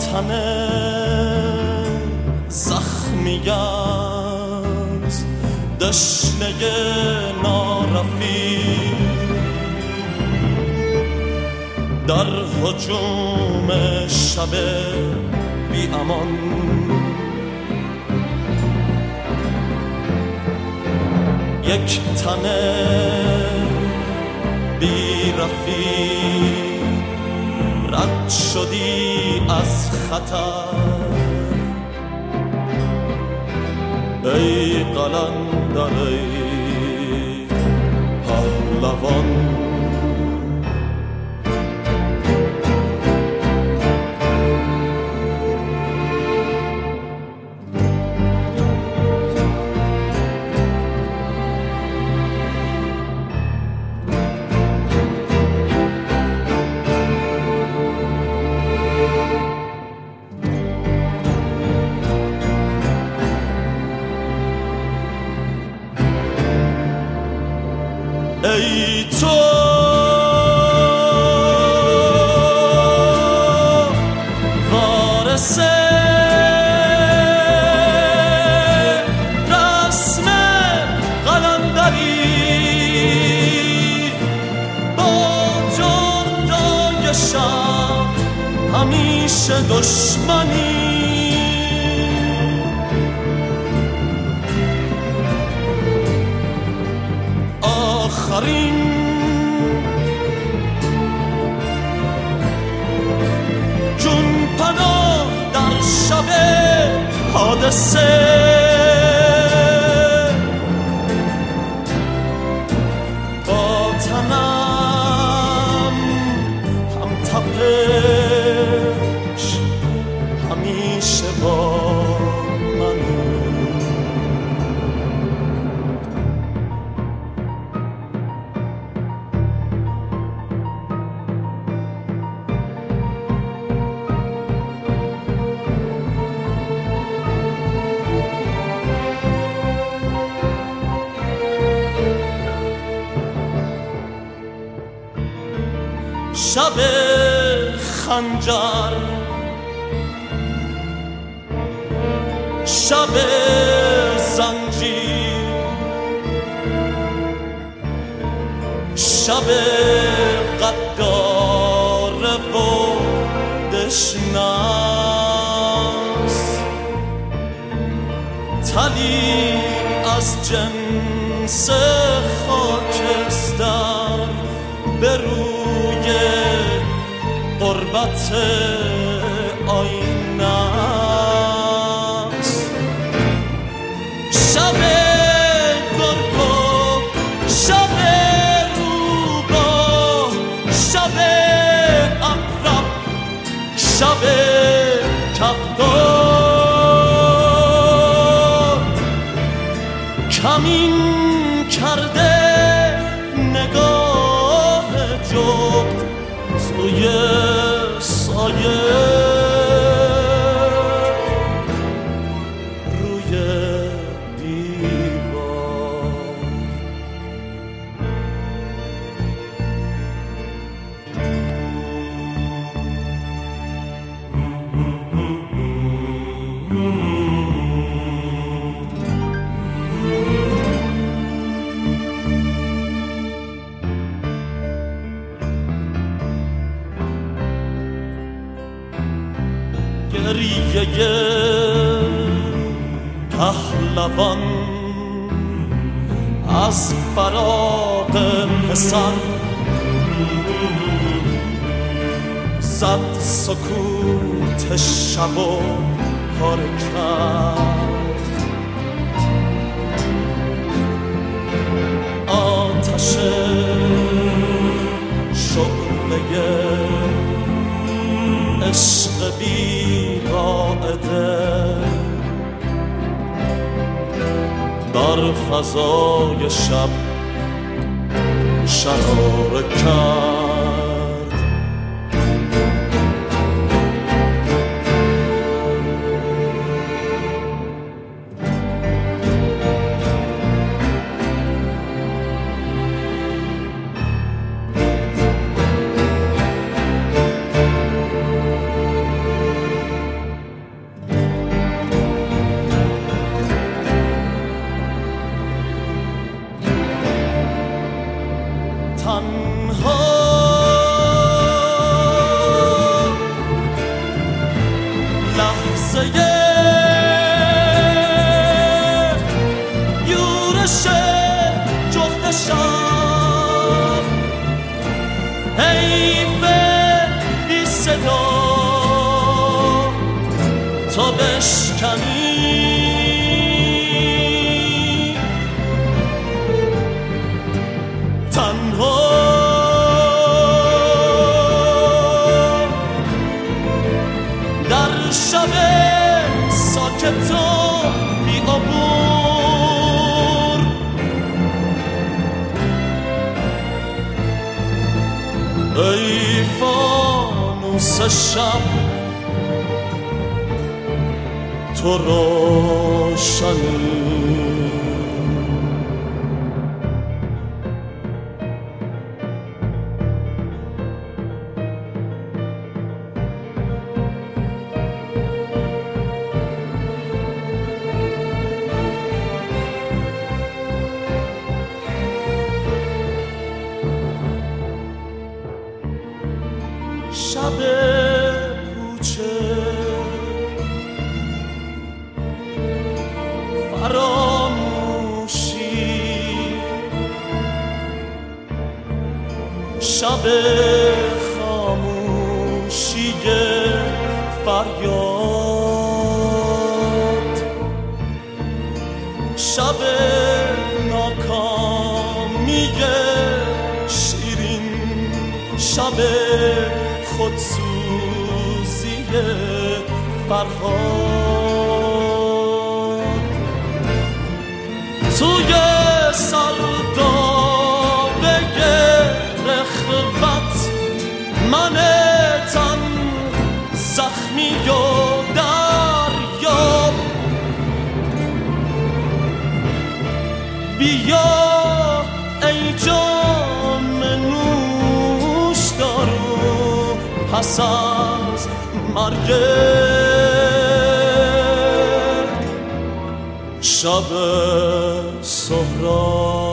تن زخمی از دشنه نارفیق در هجوم شب بی امان یک تن بی رفیق رد شدی از خطر ای قلندر ای پهلوان ای تو وارث رسم قلندری با جردای شب همیشه دشمنی آخرین جون پناه در شب حادثه با تنم هم تپش همیشه با شب خنجر شب زنجیر شب غدار و دشناس تلی از جنس خاکستر به روی قربت آینه است شب گرگو شب روباه شب اقرب شب کفتار کمین کرده نگاه جغد توی سایه روی دیوار گریه پهلوان از فراق پسر زد سکوت شب و کار کرد آتش شعله عشق بی قاعده در فضای شب شراره کرد حیف بی صدا تا بشکنی تنها در شب ساکت و بی عبور ای فانوس شب تو روشنی شب کوچه فراموشی شب خاموشی فریاد شب ناکامی شیرین شب خودسوزی فرهاد توی سردابه رخوت من تن زخمی و دریاب بیا ای جام نوش دارو پس از مرگ شب سهراب